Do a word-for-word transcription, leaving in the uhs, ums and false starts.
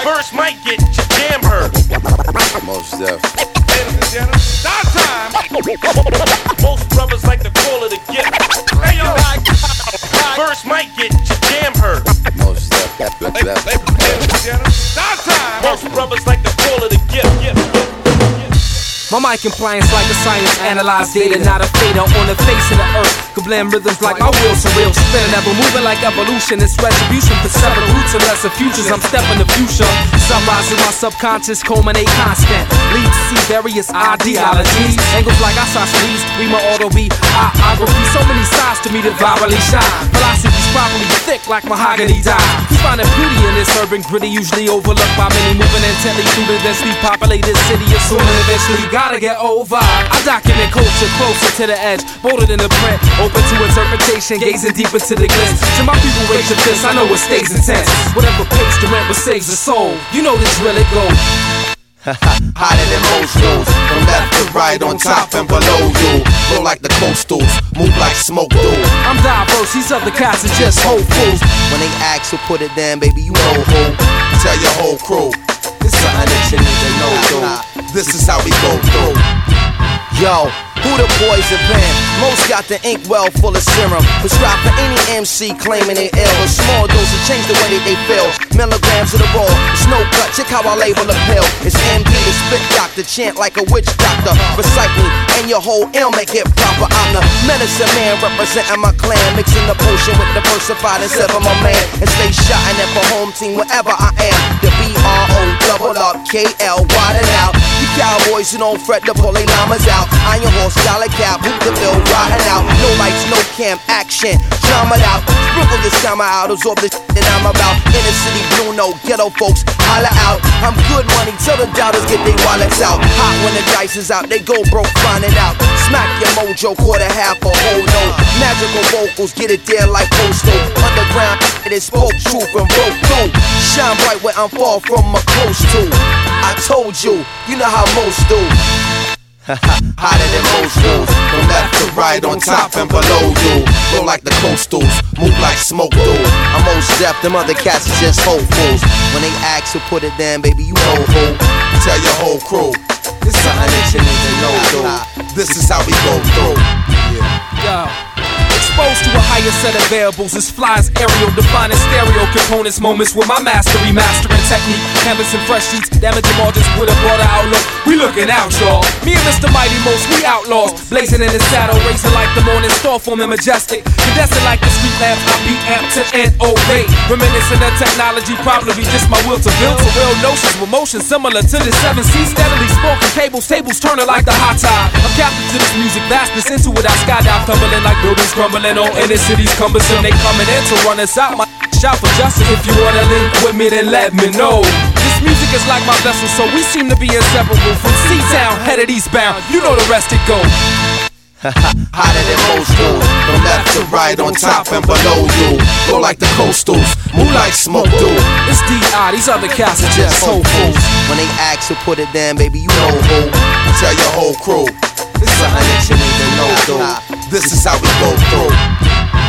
First might get your damn hurt. Most deaf. Ladies and gentlemen, start time. Most brothers like to call it a gift. Hey yo, first might get your damn hurt. Most deaf. Ladies and gentlemen, start time. Most brothers like to call it a gift. gift, gift. My mic compliance like a science analyze data, not a fader on the face of the earth. Could blend rhythms like my wheels surreal spin, never moving like evolution. It's retribution for separate roots and lesser futures. I'm stepping the future. Sunrise in my subconscious, culminate constant. Lead to see various ideologies. Angles like isosceles, we my auto be biography. So many sides to me that virally shine. Philosophy's properly thick like mahogany dye. We finding beauty in this urban gritty, usually overlooked by many, moving intently through the densely populated city. Assuming eventually gotta get over. I document culture closer to the edge, bolder than the print, open to interpretation, gazing deep into the glitz. To my people, raise your fists, I know it stays intense. Whatever pace the ramp saves the soul, you know the drill it goes. Hotter than most dudes, from left to right, on top and below you. Flow like the coastals, move like smoke do. I'm diverse, these other cats are just whole fools. When they ask who put it down, baby, you know who. Tell your whole crew, it's something that you need to know, dude. This is how we go through. Yo, who the poison pen? Most got the ink well full of serum. Prescribed for any M C claiming they ill. A small dose to change the way that they feel. Milligrams of the raw, it's no cut, check how I label a pill. It's M D, the spit doctor, chant like a witch doctor. Recite me, and your whole ailment get proper. I'm the medicine man representing my clan. Mixing the potion with the versified and sever my man. And stay shotting it for home team wherever I am. The B R O double up, K L, widen out. You cowboys who don't fret to pull they llamas out. Iron horse, dollar cap, boot the bill, riding out. No lights, no cam, action, drama out. Sprinkle your summer out, absorb the shit that I'm about. Inner city blue, no ghetto folks, holla out. I'm good money, tell the doubters get their wallets out. Hot when the dice is out, they go broke, find it out. Smack your mojo, quarter half a whole note. Magical vocals, get it there like postal. Underground, it is spoke truth and broke through. Shine bright where I'm far from a close to. I told you, you know how most do. Hotter than most dudes, from left to right, on top and below you. Flow like the coastals, move like smoke do. I'm most deaf, them other cats are just whole fools. When they ask who put it down, baby, you know who. Tell your whole crew, it's something that you need to know, dude. This is how we go through. Yeah. Exposed to a higher set of variables, as flies aerial, defining stereo components, moments with my mastery, mastering technique, canvassing fresh sheets, damaging margins with a broader outlook. We looking out, y'all. Me and Mister Mighty Most, we outlaws, blazing in the saddle, racing like the morning star, forming majestic, cadescent like the street lamp. I be amped to and obey, reminiscent of technology, probably just my will to build to real notions with motion similar to the seven seas, steadily spoken cables, tables turning like the hot tide. I'm captive to this music vastness, into it I skydive, tumbling like buildings crumbling. All inner cities cumbersome, they coming in to run us out. My shout for justice. If you wanna link with me, then let me know. This music is like my vessel, so we seem to be inseparable. From C-Town, headed eastbound, you know the rest it go. Hotter than most dudes, from left to right, on top and below you. Flow like the coastals, move like smoke do. It's D I, these other cats are just whole fools. When they ask who put it down, baby, you know who. Tell your whole crew, it's something that you need to know, dude. This is how we go through.